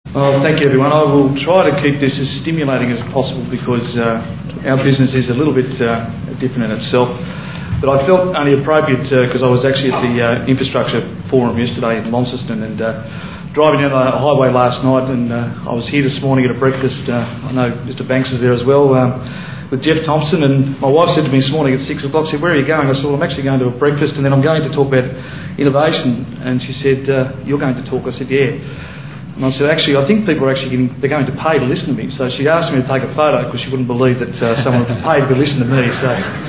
Oh, thank you, everyone. I will try to keep this as stimulating as possible because our business is a little bit different in itself. But I felt only appropriate because I was actually at the Infrastructure Forum yesterday in Launceston and driving down the highway last night, and I was here this morning at a breakfast. I know Mr. Banks is there as well, with Jeff Thompson, and my wife said to me this morning at 6 o'clock, said, "Where are you going?" I said, "Well, I'm actually going to a breakfast and then I'm going to talk about innovation." And she said, "You're going to talk?" I said, "Yeah." And I said, "Actually, I think people are actually they're going to pay to listen to me." So she asked me to take a photo because she wouldn't believe that someone would pay to listen to me. So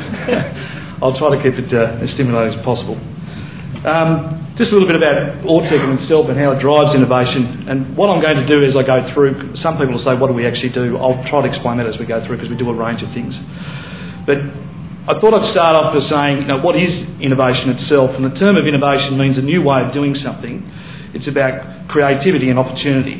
I'll try to keep it as stimulating as possible. Just a little bit about Autech in itself and how it drives innovation. And what I'm going to do as I go through, some people will say, "What do we actually do?" I'll try to explain that as we go through because we do a range of things. But I thought I'd start off by saying, what is innovation itself? And the term of innovation means a new way of doing something. It's about creativity and opportunity.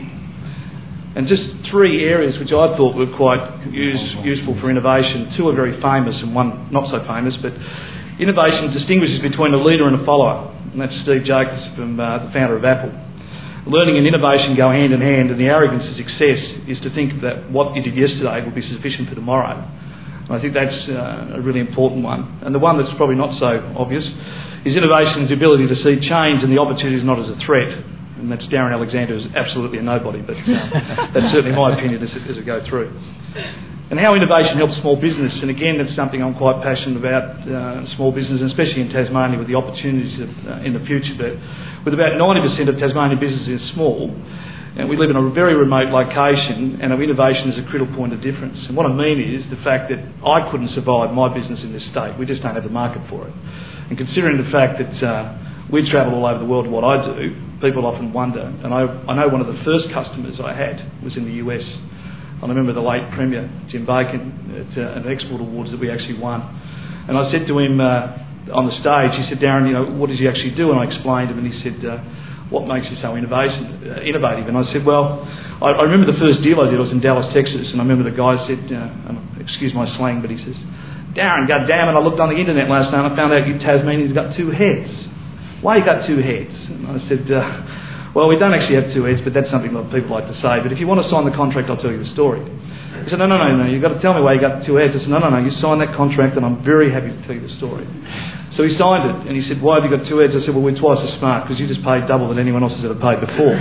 And just three areas which I thought were quite useful for innovation. Two are very famous and one not so famous, but innovation distinguishes between a leader and a follower. And that's Steve Jobs, the founder of Apple. Learning and innovation go hand in hand, and the arrogance of success is to think that what you did yesterday will be sufficient for tomorrow. And I think that's a really important one. And the one that's probably not so obvious is innovation's ability to see change and the opportunities not as a threat. And that's Darren Alexander, who's absolutely a nobody, but that's certainly my opinion as I go through. And how innovation helps small business, and again, that's something I'm quite passionate about, small business, and especially in Tasmania with the opportunities in the future. But with about 90% of Tasmanian businesses small, and we live in a very remote location, and our innovation is a critical point of difference. And what I mean is the fact that I couldn't survive my business in this state. We just don't have the market for it. And considering the fact that we travel all over the world to what I do, people often wonder. And I know one of the first customers I had was in the US. I remember the late Premier, Jim Bacon, at an Export Awards that we actually won. And I said to him on the stage, he said, "Darren, what does he actually do?" And I explained to him, and he said, "What makes you so innovative?" And I said, "Well, I remember the first deal I did, I was in Dallas, Texas, and I remember the guy said, excuse my slang, but he says, "Darren, goddammit, I looked on the internet last night and I found out you Tasmanians got two heads. Why you got two heads?" And I said, "Well, we don't actually have two heads, but that's something that people like to say. But if you want to sign the contract, I'll tell you the story." He said, No, you've got to tell me why you got two heads." I said, No, you sign that contract and I'm very happy to tell you the story. So he signed it and he said, "Why have you got two heads?" I said, "Well, we're twice as smart because you just paid double than anyone else has ever paid before."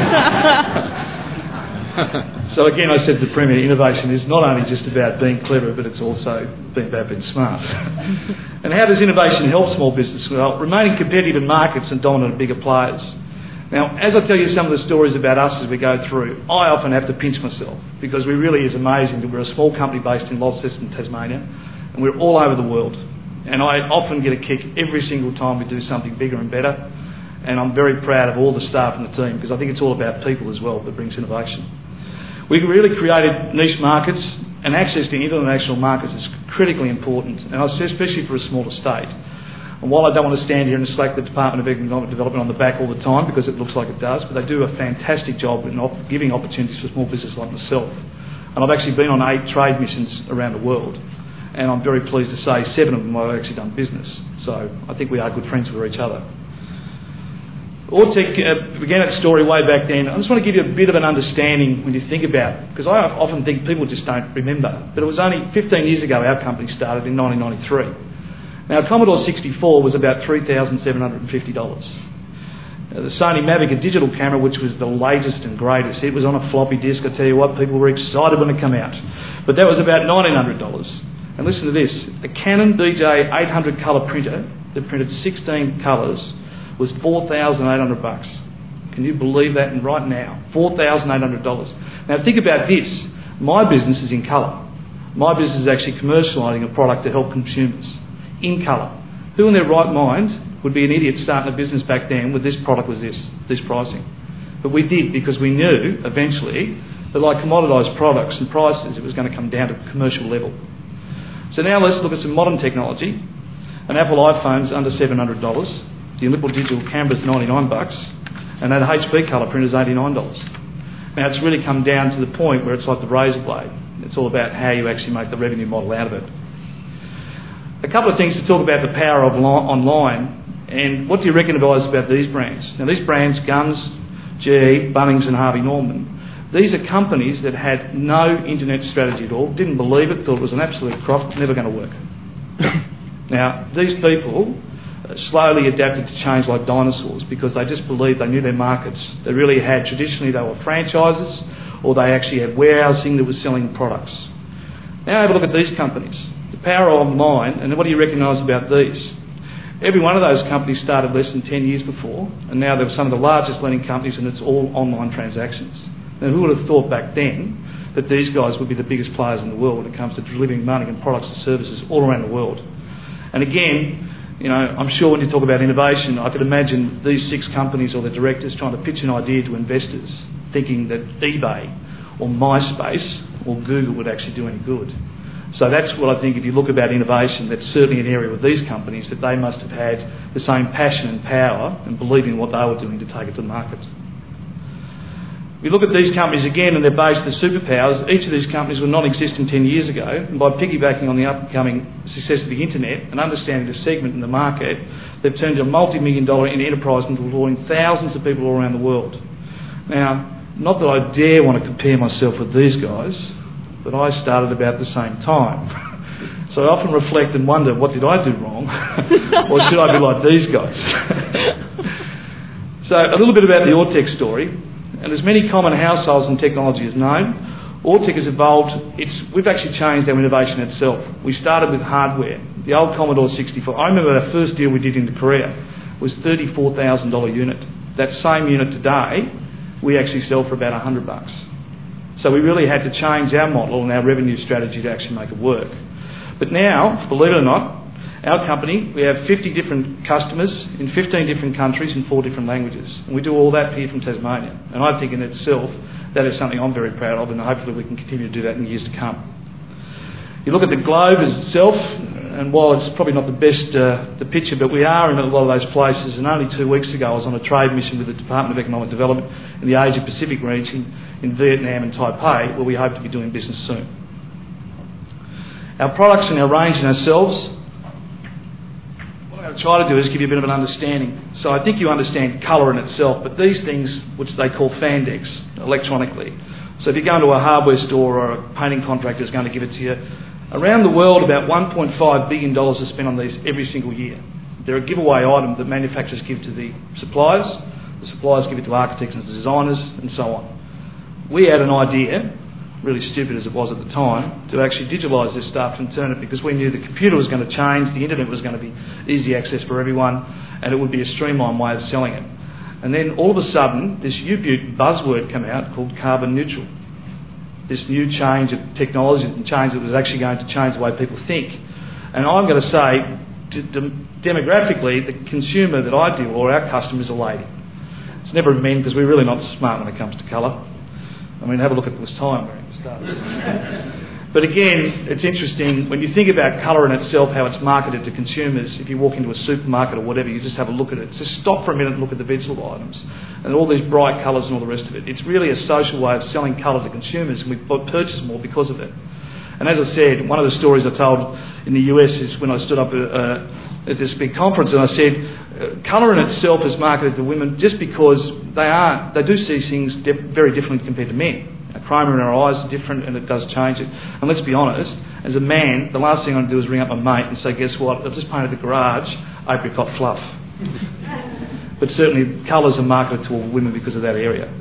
So again, I said to the Premier, innovation is not only just about being clever, but it's also about being smart. And how does innovation help small business? Well, remaining competitive in markets and dominant bigger players. Now, as I tell you some of the stories about us as we go through, I often have to pinch myself because we really is amazing that we're a small company based in Launceston, Tasmania, and we're all over the world. And I often get a kick every single time we do something bigger and better. And I'm very proud of all the staff and the team because I think it's all about people as well that brings innovation. We've really created niche markets, and access to international markets is critically important, and especially for a smaller state. And while I don't want to stand here and slack the Department of Economic Development on the back all the time because it looks like it does, but they do a fantastic job in giving opportunities for small business like myself. And I've actually been on 8 trade missions around the world, and I'm very pleased to say 7 of them I've actually done business. So I think we are good friends with each other. Autech began its story way back then. I just want to give you a bit of an understanding when you think about it, because I often think people just don't remember. But it was only 15 years ago our company started in 1993. Now, Commodore 64 was about $3,750. The Sony Mavic, a digital camera, which was the latest and greatest. It was on a floppy disk. I tell you what, people were excited when it came out. But that was about $1,900. And listen to this. A Canon DJ 800 colour printer that printed 16 colours was $4,800. Can you believe that? And right now, $4,800. Now think about this. My business is in colour. My business is actually commercialising a product to help consumers in colour. Who in their right mind would be an idiot starting a business back then with this product was this pricing? But we did because we knew eventually that like commoditised products and prices, it was going to come down to commercial level. So now let's look at some modern technology. An Apple iPhone's under $700. The Olympal digital camera's $99, and that HP colour printer's $89. Now it's really come down to the point where it's like the razor blade. It's all about how you actually make the revenue model out of it. A couple of things to talk about the power of online, and what do you reckon about these brands? Now these brands, Guns, GE, Bunnings and Harvey Norman, These are companies that had no internet strategy at all, didn't believe it, thought it was an absolute crock, never going to work. Now, these people slowly adapted to change like dinosaurs because they just believed they knew their markets. They really had, traditionally they were franchises or they actually had warehousing that was selling products. Now have a look at these companies. The power online, and what do you recognise about these? Every one of those companies started less than 10 years before, and now they're some of the largest lending companies and it's all online transactions. Now, who would have thought back then that these guys would be the biggest players in the world when it comes to delivering money and products and services all around the world? And again, you know, I'm sure when you talk about innovation, I could imagine these 6 companies or the directors trying to pitch an idea to investors, thinking that eBay or MySpace or Google would actually do any good. So that's what I think, if you look about innovation, that's certainly an area with these companies that they must have had the same passion and power and believing what they were doing to take it to the market. We look at these companies again and they're based the superpowers. Each of these companies were non-existent 10 years ago, and by piggybacking on the upcoming success of the internet and understanding the segment in the market, they've turned a multi-million-dollar enterprise into employing thousands of people all around the world. Now, not that I dare want to compare myself with these guys, but I started about the same time. So I often reflect and wonder, what did I do wrong? Or should I be like these guys? So a little bit about the Autech story. And as many common households and technology is known, Autech has evolved. We've actually changed our innovation itself. We started with hardware. The old Commodore 64. I remember our first deal we did into Korea was $34,000 unit. That same unit today, we actually sell for about $100. So we really had to change our model and our revenue strategy to actually make it work. But now, believe it or not, our company, we have 50 different customers in 15 different countries in 4 different languages. And we do all that here from Tasmania. And I think in itself, that is something I'm very proud of, and hopefully we can continue to do that in the years to come. You look at the globe as itself, and while it's probably not the best the picture, but we are in a lot of those places. And only 2 weeks ago, I was on a trade mission with the Department of Economic Development in the Asia Pacific region in Vietnam and Taipei, where we hope to be doing business soon. Our products and our range and ourselves, what I'm going to try to do is give you a bit of an understanding. So I think you understand colour in itself, but these things, which they call Fandex, electronically. So if you go into a hardware store or a painting contractor is going to give it to you, around the world about $1.5 billion is spent on these every single year. They're a giveaway item that manufacturers give to the suppliers give it to architects and designers, and so on. We had an idea, really stupid as it was at the time, to actually digitalise this stuff and turn it, because we knew the computer was going to change, the internet was going to be easy access for everyone, and it would be a streamlined way of selling it. And then all of a sudden, this U-Butte buzzword came out called carbon neutral. This new change of technology and change that was actually going to change the way people think. And I'm going to say, demographically, the consumer that I deal with, or our customer, is a lady. It's never men, because we're really not smart when it comes to colour. I mean, have a look at this time we're at the start. But again, it's interesting, when you think about colour in itself, how it's marketed to consumers, if you walk into a supermarket or whatever, you just have a look at it. Just stop for a minute and look at the vegetable items and all these bright colours and all the rest of it. It's really a social way of selling colour to consumers, and we purchase more because of it. And as I said, one of the stories I told in the US is when I stood up at this big conference, and I said, colour in itself is marketed to women just because they do see things very differently compared to men. Our chroma in our eyes is different, and it does change it. And let's be honest, as a man, the last thing I do is ring up my mate and say, guess what, I've just painted the garage apricot fluff. But certainly colours are marketed to all women because of that area.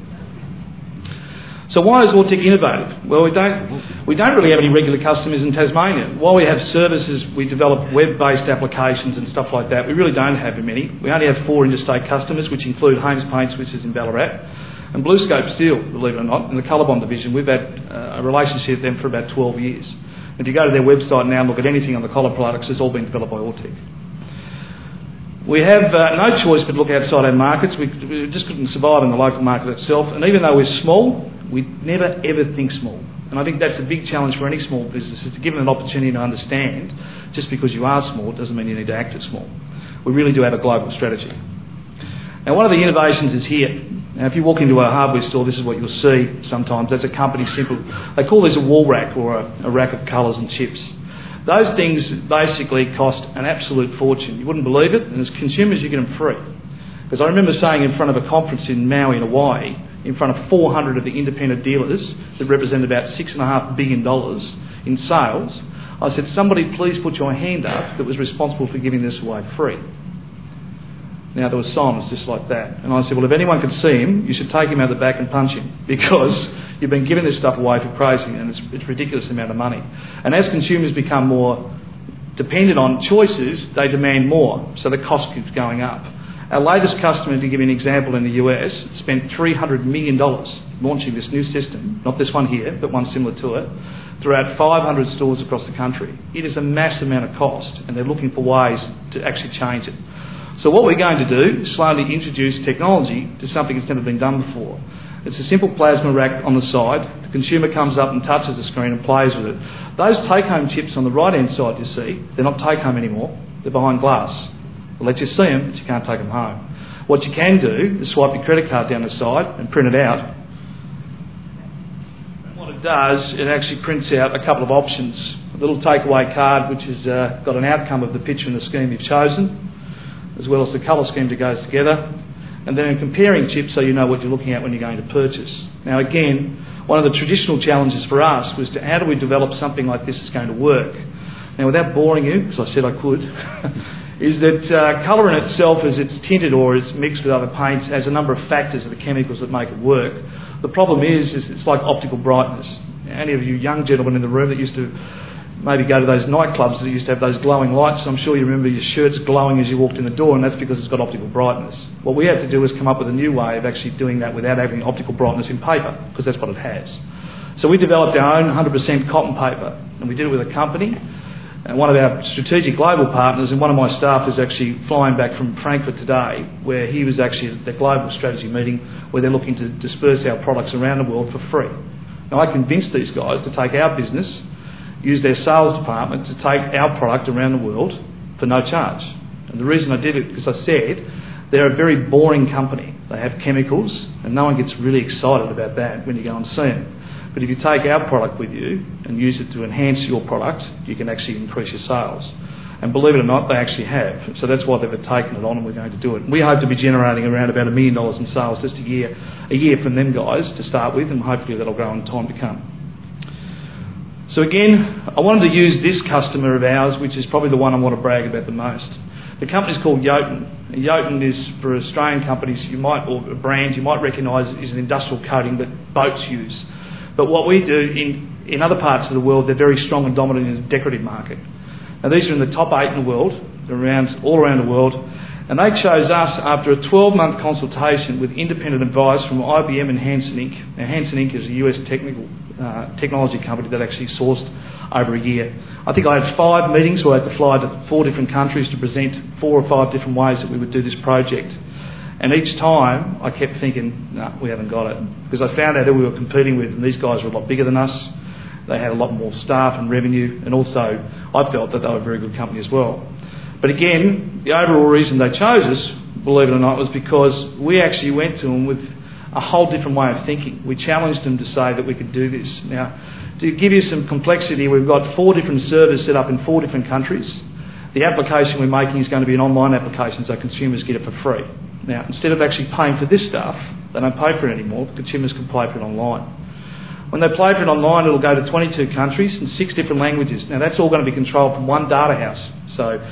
So why is Autech innovative? Well, we don't really have any regular customers in Tasmania. While we have services, we develop web-based applications and stuff like that. We really don't have many. We only have 4 interstate customers, which include Haynes Paints, which is in Ballarat, and BlueScope Steel, believe it or not, in the Colorbond division. We've had a relationship with them for about 12 years. If you go to their website now and look at anything on the colour products, it's all been developed by Autech. We have no choice but to look outside our markets. We just couldn't survive in the local market itself. And even though we're small, we never ever think small. And I think that's a big challenge for any small business, is to give them an opportunity to understand just because you are small doesn't mean you need to act as small. We really do have a global strategy. Now, one of the innovations is here. Now, if you walk into a hardware store, this is what you'll see sometimes. There's a company simple. They call this a wall rack, or a rack of colours and chips. Those things basically cost an absolute fortune. You wouldn't believe it, and as consumers you get them free. Because I remember saying in front of a conference in Maui in Hawaii, in front of 400 of the independent dealers that represent about $6.5 billion in sales. I said, somebody please put your hand up that was responsible for giving this away free. Now, there was silence just like that. And I said, well, if anyone could see him, you should take him out the back and punch him, because you've been giving this stuff away for crazy, and it's a ridiculous amount of money. And as consumers become more dependent on choices, they demand more, so the cost keeps going up. Our latest customer, to give you an example, in the US, spent $300 million launching this new system, not this one here, but one similar to it, throughout 500 stores across the country. It is a massive amount of cost, and they're looking for ways to actually change it. So what we're going to do is slowly introduce technology to something that's never been done before. It's a simple plasma rack on the side. The consumer comes up and touches the screen and plays with it. Those take-home chips on the right-hand side, you see, they're not take-home anymore. They're behind glass. We'll let you see them, but you can't take them home. What you can do is swipe your credit card down the side and print it out. And what it does, it actually prints out a couple of options. A little takeaway card which has got an outcome of the picture and the scheme you've chosen, as well as the colour scheme that goes together, and then comparing chips so you know what you're looking at when you're going to purchase. Now again, one of the traditional challenges for us was how do we develop something like this that's going to work? Now, without boring you, because I said I could, is that colour in itself, as it's tinted or is mixed with other paints, has a number of factors of the chemicals that make it work. The problem is it's like optical brightness. Any of you young gentlemen in the room that used to maybe go to those nightclubs that used to have those glowing lights, I'm sure you remember your shirts glowing as you walked in the door, and that's because it's got optical brightness. What we had to do was come up with a new way of actually doing that without having optical brightness in paper, because that's what it has. So we developed our own 100% cotton paper, and we did it with a company. And one of our strategic global partners, and one of my staff is actually flying back from Frankfurt today, where he was actually at the global strategy meeting where they're looking to disperse our products around the world for free. Now, I convinced these guys to take our business, use their sales department to take our product around the world for no charge. And the reason I did it, because I said they're a very boring company. They have chemicals, and no one gets really excited about that when you go and see them. But if you take our product with you and use it to enhance your product, you can actually increase your sales. And believe it or not, they actually have. So that's why they've taken it on, and we're going to do it. We hope to be generating around about $1 million in sales just a year from them guys to start with, and hopefully that'll grow in time to come. So again, I wanted to use this customer of ours, which is probably the one I want to brag about the most. The company's called Jotun. Jotun is, for Australian companies, or brands you might recognise, is an industrial coating that boats use. But what we do in other parts of the world, they're very strong and dominant in the decorative market. Now, these are in the top 8 in the world. They're all around the world. And they chose us after a 12-month consultation with independent advice from IBM and Hansen Inc. Now, Hansen Inc. is a US technology company that actually sourced over a year. I think I had 5 meetings where I had to fly to 4 different countries to present 4 or 5 different ways that we would do this project. And each time I kept thinking, no, we haven't got it. Because I found out who we were competing with, and these guys were a lot bigger than us. They had a lot more staff and revenue, and also I felt that they were a very good company as well. But again, the overall reason they chose us, believe it or not, was because we actually went to them with a whole different way of thinking. We challenged them to say that we could do this. Now, to give you some complexity, we've got 4 different servers set up in 4 different countries. The application we're making is going to be an online application, so consumers get it for free. Now, instead of actually paying for this stuff, they don't pay for it anymore. Consumers can play for it online. When they play for it online, it'll go to 22 countries and 6 different languages. Now, that's all going to be controlled from one data house. So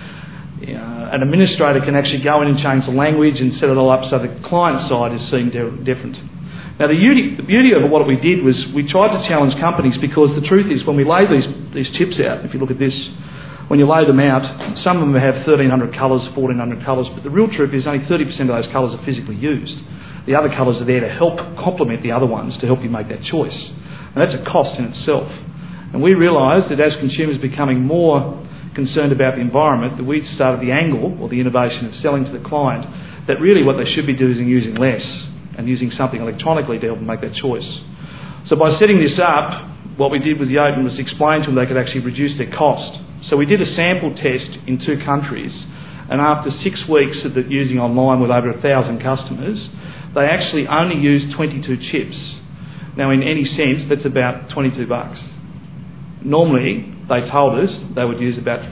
an administrator can actually go in and change the language and set it all up so the client side is seeing different. Now, the beauty of what we did was we tried to challenge companies, because the truth is when we lay these chips out, if you look at this, when you lay them out, some of them have 1,300 colours, 1,400 colours, but the real truth is only 30% of those colours are physically used. The other colours are there to help complement the other ones, to help you make that choice. And that's a cost in itself. And we realised that as consumers becoming more concerned about the environment, that we started the angle, or the innovation of selling to the client, that really what they should be doing is using less and using something electronically to help them make that choice. So by setting this up, what we did with Jotun was explain to them they could actually reduce their cost. So we did a sample test in 2 countries, and after 6 weeks of it using online with over 1,000 customers, they actually only used 22 chips. Now, in any sense, that's about $22. Normally, they told us they would use about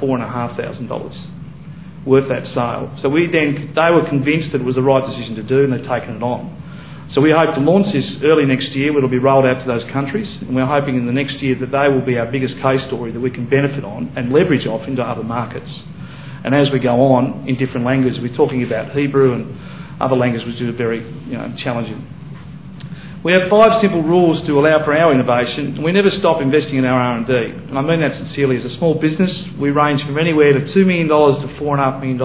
$4,500 worth that sale. So they were convinced that it was the right decision to do, and they've taken it on. So we hope to launch this early next year. It'll be rolled out to those countries, and we're hoping in the next year that they will be our biggest case story that we can benefit on and leverage off into other markets. And as we go on in different languages, we're talking about Hebrew and other languages which are very challenging. We have 5 simple rules to allow for our innovation, and we never stop investing in our R&D. And I mean that sincerely. As a small business, we range from anywhere to $2 million to $4.5 million,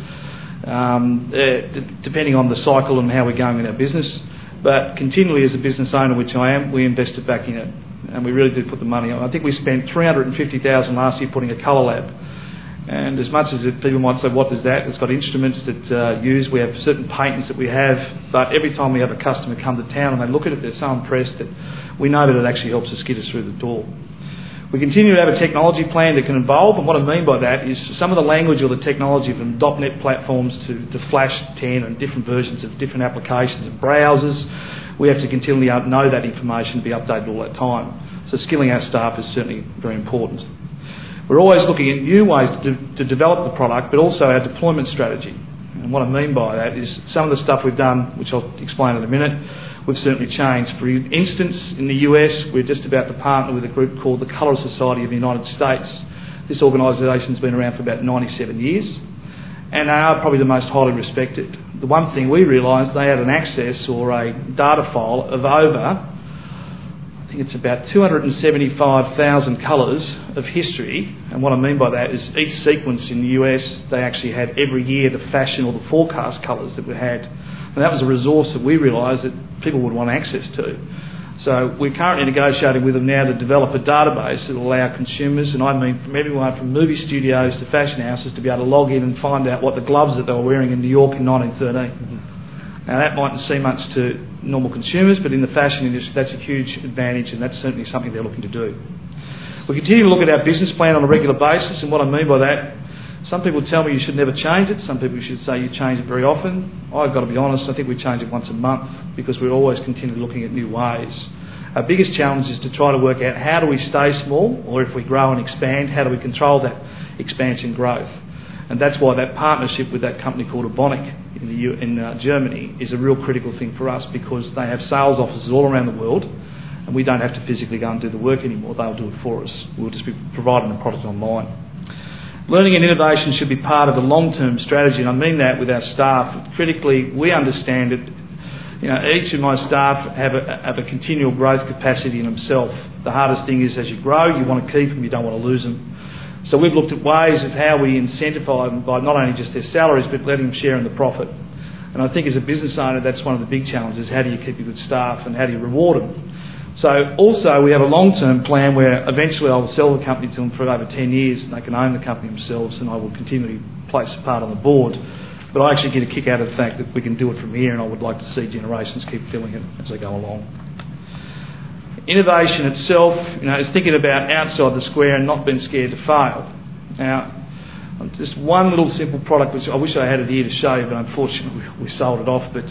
depending on the cycle and how we're going in our business. But continually, as a business owner, which I am, we invested back in it, and we really did put the money on. I think we spent $350,000 last year putting a colour lab. And as much as people might say, what is that? It's got instruments that use. We have certain patents that we have, but every time we have a customer come to town and they look at it, they're so impressed that we know that it actually helps us get us through the door. We continue to have a technology plan that can evolve, and what I mean by that is some of the language or the technology from .NET platforms to Flash 10 and different versions of different applications and browsers. We have to continually know that information, be updated all that time. So skilling our staff is certainly very important. We're always looking at new ways to develop the product, but also our deployment strategy. And what I mean by that is some of the stuff we've done, which I'll explain in a minute, we've certainly changed. For instance, in the US, we're just about to partner with a group called the Colour Society of the United States. This organisation's been around for about 97 years, and they are probably the most highly respected. The one thing we realised, they had an access or a data file of over, I think it's about 275,000 colours of history, and what I mean by that is each sequence in the US, they actually had every year the fashion or the forecast colours that we had. And that was a resource that we realised that people would want access to. So we're currently negotiating with them now to develop a database that will allow consumers, and I mean from everyone from movie studios to fashion houses, to be able to log in and find out what the gloves that they were wearing in New York in 1913. Now that mightn't seem much to normal consumers, but in the fashion industry that's a huge advantage, and that's certainly something they're looking to do. We continue to look at our business plan on a regular basis, and what I mean by that, some people tell me you should never change it. Some people should say you change it very often. I've got to be honest, I think we change it once a month because we're always continually looking at new ways. Our biggest challenge is to try to work out how do we stay small, or if we grow and expand, how do we control that expansion growth. And that's why that partnership with that company called Evonik in Germany is a real critical thing for us, because they have sales offices all around the world and we don't have to physically go and do the work anymore. They'll do it for us. We'll just be providing the product online. Learning and innovation should be part of the long-term strategy, and I mean that with our staff. Critically, we understand that each of my staff have a continual growth capacity in themselves. The hardest thing is as you grow, you want to keep them, you don't want to lose them. So we've looked at ways of how we incentivise them by not only just their salaries, but letting them share in the profit. And I think as a business owner, that's one of the big challenges. How do you keep your good staff and how do you reward them? So also we have a long-term plan where eventually I will sell the company to them for over 10 years and they can own the company themselves, and I will continually place a part on the board. But I actually get a kick out of the fact that we can do it from here, and I would like to see generations keep doing it as they go along. Innovation itself, is thinking about outside the square and not being scared to fail. Now, just one little simple product which I wish I had it here to show you, but unfortunately we sold it off. But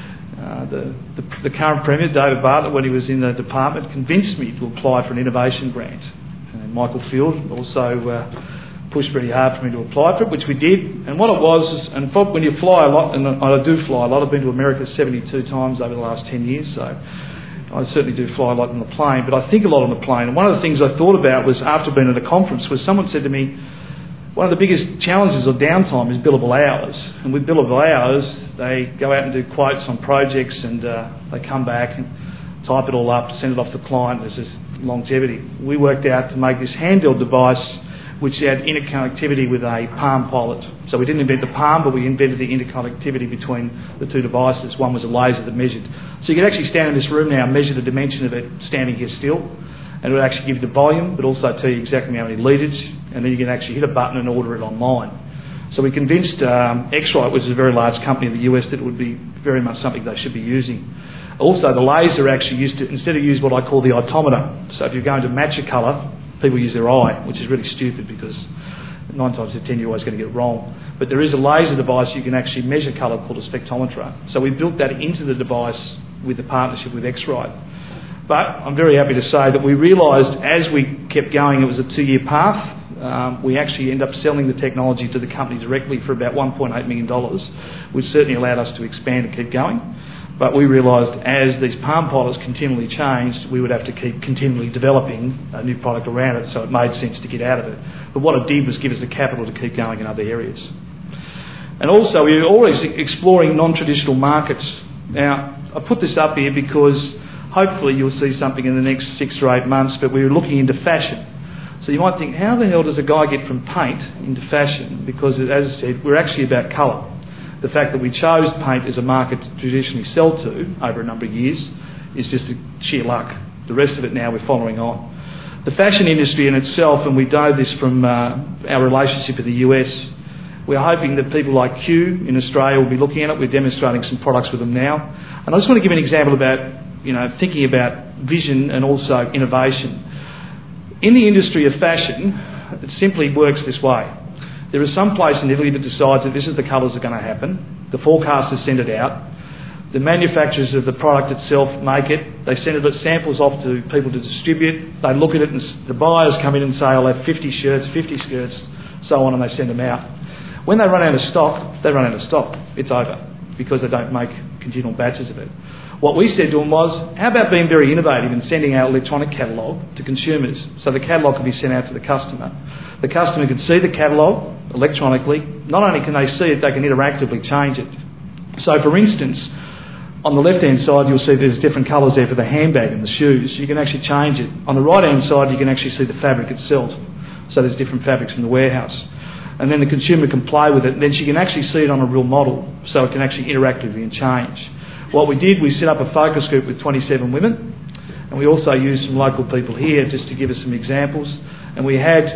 the current Premier, David Bartlett, when he was in the department, convinced me to apply for an innovation grant. And Michael Field also pushed pretty hard for me to apply for it, which we did. And what it was, and when you fly a lot, and I do fly a lot, I've been to America 72 times over the last 10 years, so I certainly do fly a lot on the plane, but I think a lot on the plane. And one of the things I thought about was, after being at a conference, was someone said to me, one of the biggest challenges of downtime is billable hours. And with billable hours, they go out and do quotes on projects, and they come back and type it all up, send it off to the client. There's this longevity. We worked out to make this handheld device which had interconnectivity with a Palm Pilot. So we didn't invent the Palm, but we invented the interconnectivity between the two devices. One was a laser that measured. So you could actually stand in this room now and measure the dimension of it standing here still, and it would actually give you the volume, but also tell you exactly how many litres, and then you can actually hit a button and order it online. So we convinced X-Rite, which is a very large company in the US, that it would be very much something they should be using. Also, the laser actually used to, instead of use what I call the itometer. So if you're going to match a colour, people use their eye, which is really stupid because 9 times out of 10 you're always going to get it wrong. But there is a laser device you can actually measure colour called a spectrometer. So we built that into the device with the partnership with X-Rite. But I'm very happy to say that we realised as we kept going, it was a 2-year path. We actually ended up selling the technology to the company directly for about $1.8 million, which certainly allowed us to expand and keep going. But we realised as these palm pilots continually changed, we would have to keep continually developing a new product around it, so it made sense to get out of it. But what it did was give us the capital to keep going in other areas. And also, we were always exploring non-traditional markets. Now, I put this up here because hopefully you'll see something in the next 6 or 8 months, but we were looking into fashion. So you might think, how the hell does a guy get from paint into fashion? Because, as I said, we're actually about colour. The fact that we chose paint as a market to traditionally sell to over a number of years is just a sheer luck. The rest of it now we're following on. The fashion industry in itself, and we know this from our relationship with the US, we're hoping that people like Q in Australia will be looking at it. We're demonstrating some products with them now. And I just want to give an example about, thinking about vision and also innovation. In the industry of fashion, it simply works this way. There is some place in Italy that decides that this is the colours that are going to happen. The forecasters send it out. The manufacturers of the product itself make it. They send it samples off to people to distribute. They look at it and the buyers come in and say, I'll have 50 shirts, 50 skirts, so on, and they send them out. When they run out of stock, they run out of stock. It's over because they don't make continual batches of it. What we said to them was, how about being very innovative and sending out electronic catalogue to consumers so the catalogue could be sent out to the customer. The customer could see the catalogue electronically. Not only can they see it, they can interactively change it. So, for instance, on the left-hand side, you'll see there's different colours there for the handbag and the shoes. You can actually change it. On the right-hand side, you can actually see the fabric itself. So there's different fabrics from the warehouse. And then the consumer can play with it. And then she can actually see it on a real model, so it can actually interactively and change. What we did, we set up a focus group with 27 women, and we also used some local people here just to give us some examples. And we had,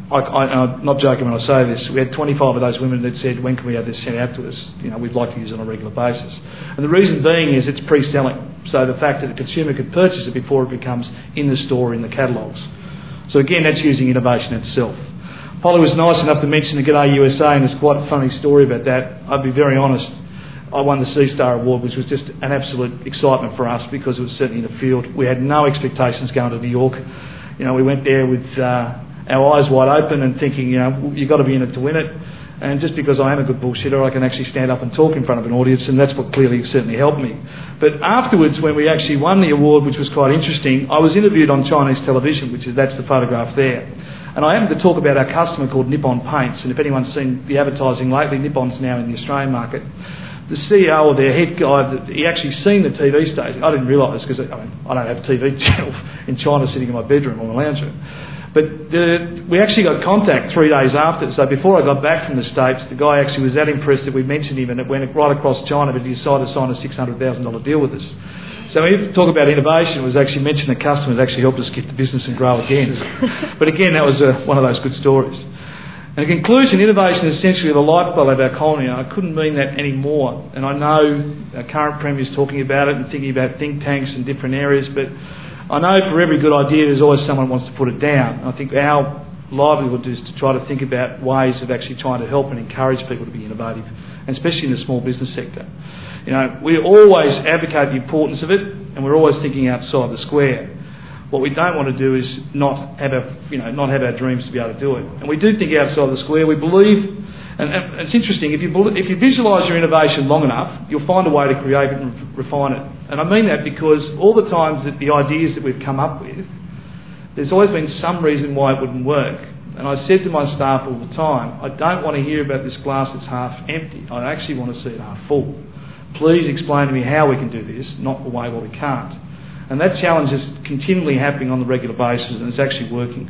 I'm not joking when I say this, we had 25 of those women that said, when can we have this sent out to us? We'd like to use it on a regular basis. And the reason being is it's pre-selling, so the fact that the consumer could purchase it before it becomes in the store in the catalogues. So again, that's using innovation itself. Polly was nice enough to mention the G'day USA, and there's quite a funny story about that. I'll be very honest. I won the C-Star Award, which was just an absolute excitement for us because it was certainly in the field. We had no expectations going to New York. We went there with our eyes wide open and thinking, you've got to be in it to win it. And just because I am a good bullshitter, I can actually stand up and talk in front of an audience, and that's what clearly certainly helped me. But afterwards, when we actually won the award, which was quite interesting, I was interviewed on Chinese television, that's the photograph there. And I happened to talk about our customer called Nippon Paints, and if anyone's seen the advertising lately, Nippon's now in the Australian market. The CEO or their head guy, he actually seen the TV station. I didn't realise because I don't have a TV channel in China sitting in my bedroom or my lounge room. But we actually got contact 3 days after. So before I got back from the States, the guy actually was that impressed that we mentioned him, and it went right across China, but he decided to sign a $600,000 deal with us. So when you talk about innovation, it was actually mentioned the customers actually helped us get the business and grow again. But again, that was one of those good stories. And in conclusion, innovation is essentially the lifeblood of our colony. I couldn't mean that any more. And I know our current Premier is talking about it and thinking about think tanks in different areas, but I know for every good idea there's always someone who wants to put it down. I think our livelihood is to try to think about ways of actually trying to help and encourage people to be innovative, and especially in the small business sector. We always advocate the importance of it, and we're always thinking outside the square. What we don't want to do is not have our dreams to be able to do it. And we do think outside the square. We believe, and it's interesting, if you visualise your innovation long enough, you'll find a way to create it and refine it. And I mean that because all the times that the ideas that we've come up with, there's always been some reason why it wouldn't work. And I said to my staff all the time, I don't want to hear about this glass that's half empty. I actually want to see it half full. Please explain to me how we can do this, not the way we can't. And that challenge is continually happening on a regular basis, and it's actually working.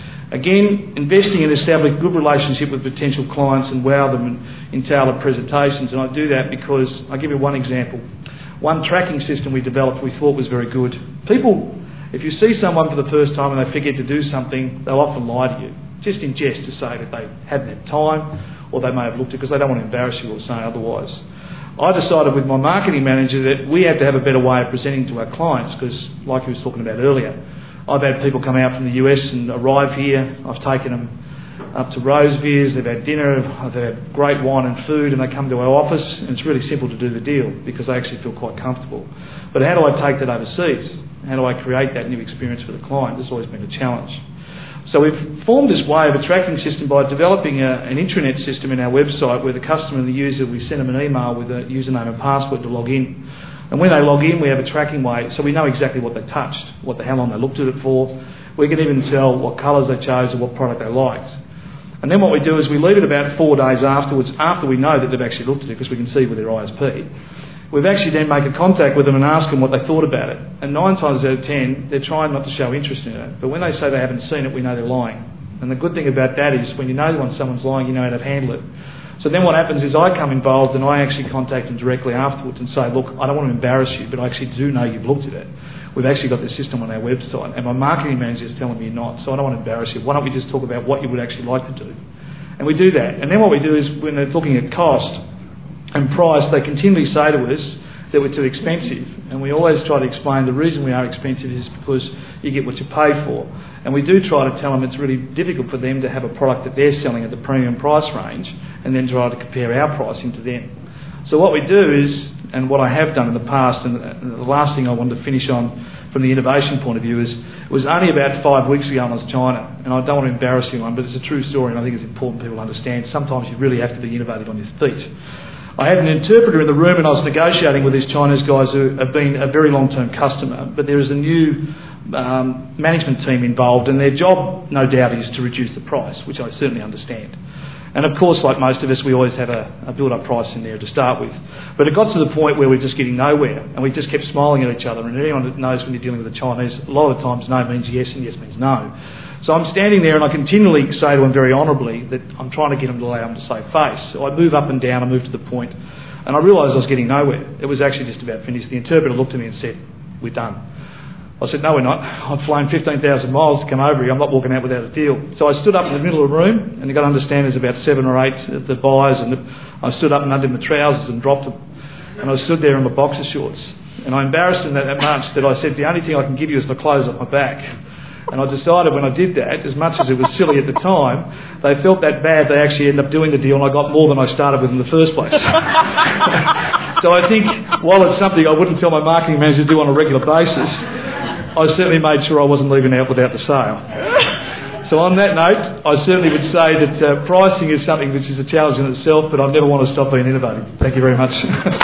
Again, investing in establishing good relationship with potential clients and wow them in tailored presentations. And I do that because, I'll give you one example. One tracking system we developed we thought was very good. People, if you see someone for the first time and they forget to do something, they'll often lie to you, just in jest to say that they hadn't had time, or they may have looked at it because they don't want to embarrass you or say otherwise. I decided with my marketing manager that we had to have a better way of presenting to our clients because, like he was talking about earlier, I've had people come out from the US and arrive here. I've taken them up to Rosevears, they've had dinner, they've had great wine and food, and they come to our office, and it's really simple to do the deal because they actually feel quite comfortable. But how do I take that overseas? How do I create that new experience for the client? It's always been a challenge. So we've formed this way of a tracking system by developing an intranet system in our website where the customer and the user, we send them an email with a username and password to log in. And when they log in, we have a tracking way, so we know exactly what they touched, how long they looked at it for. We can even tell what colours they chose or what product they liked. And then what we do is we leave it about 4 days afterwards, after we know that they've actually looked at it, because we can see with their ISP. We've actually then make a contact with them and ask them what they thought about it. And 9 times out of 10, they're trying not to show interest in it. But when they say they haven't seen it, we know they're lying. And the good thing about that is when you know when someone's lying, you know how to handle it. So then what happens is I come involved and I actually contact them directly afterwards and say, look, I don't want to embarrass you, but I actually do know you've looked at it. We've actually got this system on our website, and my marketing manager is telling me you're not, so I don't want to embarrass you. Why don't we just talk about what you would actually like to do? And we do that. And then what we do is when they're looking at cost and price, they continually say to us that we're too expensive. And we always try to explain the reason we are expensive is because you get what you pay for. And we do try to tell them it's really difficult for them to have a product that they're selling at the premium price range and then try to compare our pricing to them. So what we do is, and what I have done in the past, and the last thing I wanted to finish on from the innovation point of view is, it was only about 5 weeks ago when I was in China, and I don't want to embarrass anyone, but it's a true story and I think it's important people understand. Sometimes you really have to be innovative on your feet. I had an interpreter in the room and I was negotiating with these Chinese guys who have been a very long-term customer, but there is a new management team involved, and their job, no doubt, is to reduce the price, which I certainly understand. And of course, like most of us, we always have a build-up price in there to start with. But it got to the point where we're just getting nowhere, and we just kept smiling at each other. And anyone that knows when you're dealing with the Chinese, a lot of times no means yes and yes means no. So I'm standing there and I continually say to them very honourably that I'm trying to get them to allow them to save face. So I move up and down, I move to the point, and I realised I was getting nowhere. It was actually just about finished. The interpreter looked at me and said, "We're done." I said, "No, we're not. I've flown 15,000 miles to come over here. I'm not walking out without a deal." So I stood up in the middle of the room, and you've got to understand there's about 7 or 8 of the buyers, and I stood up and undid my trousers and dropped them. And I stood there in my boxer shorts. And I embarrassed them that much that I said, the only thing I can give you is my clothes off my back. And I decided when I did that, as much as it was silly at the time, they felt that bad they actually ended up doing the deal, and I got more than I started with in the first place. So I think, while it's something I wouldn't tell my marketing manager to do on a regular basis, I certainly made sure I wasn't leaving out without the sale. So on that note, I certainly would say that pricing is something which is a challenge in itself, but I never want to stop being innovative. Thank you very much.